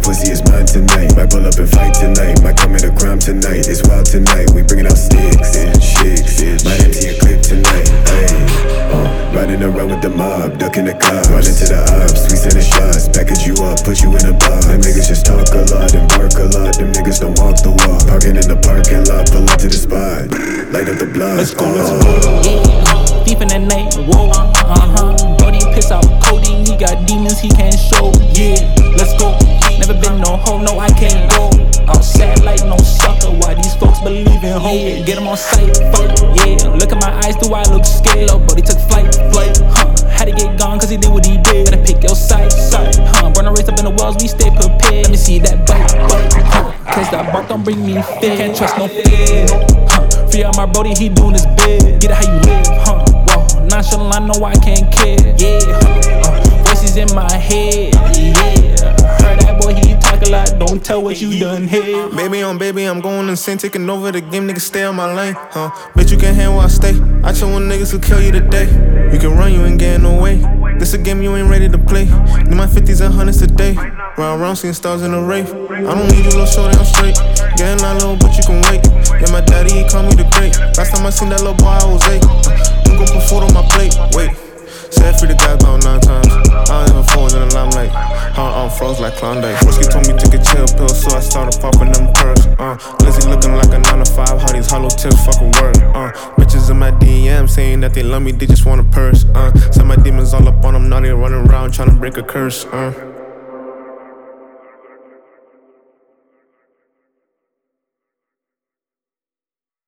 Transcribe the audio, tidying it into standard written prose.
That pussy is mine tonight. Might pull up and fight tonight. Might commit a crime tonight. It's wild tonight. We bringing out sticks and chicks. Might empty a clip tonight. Riding around with the mob, ducking the cops. Run into the ops, we sending shots. Package you up, put you in a box. Them niggas just talk a lot and bark a lot. Them niggas don't walk the walk. Parking in the parking lot, pull up to the spot. Light up the block. Let's go. Yeah, deep in the night, whoa, Brody piss out codeine, he got demons he can't show. Yeah, let's go. Never been no hoe, no I can't go outside like no sucker. Why these folks believe in hope? Yeah. Get them on sight, fuck. Yeah, look at my eyes, do I look scared? Lil' Brody took flight. Had to get gone cause he did what he did. Gotta pick your side, burn a race up in the walls, we stay prepared. Let me see that bite, cause that bark don't bring me fear. Can't trust no fear, free out my Brody, he doing his bid. Get it how you live, whoa, nonchalant, I know I can't care. Yeah, voices in my head, yeah. Heard that boy, he talk a lot, don't tell what you done here. Baby, I'm going insane, taking over the game, niggas stay on my lane, Bitch, you can handle where I stay. I chill with niggas who kill you today. You can run, you ain't getting no way. This a game you ain't ready to play. Need my 50s and 100s a day. Round around, seeing stars in the rave. I don't need you, little shorty, I'm straight. Getting that little, but you can wait. Yeah, my daddy, he called me the great. Last time I seen that little boy, I was 8. I'm gon' put food on my plate, wait. Said free the guy about 9 times. I don't even phones in the limelight. I'm froze like Klondike. Whiskey told me take a chill pill, so I started popping them perks. Lizzie looking like a 9 to 5. How these hollow tips fucking work. Bitches in my DM saying that they love me, they just want a purse. Send my demons all up on them, now they running around trying to break a curse.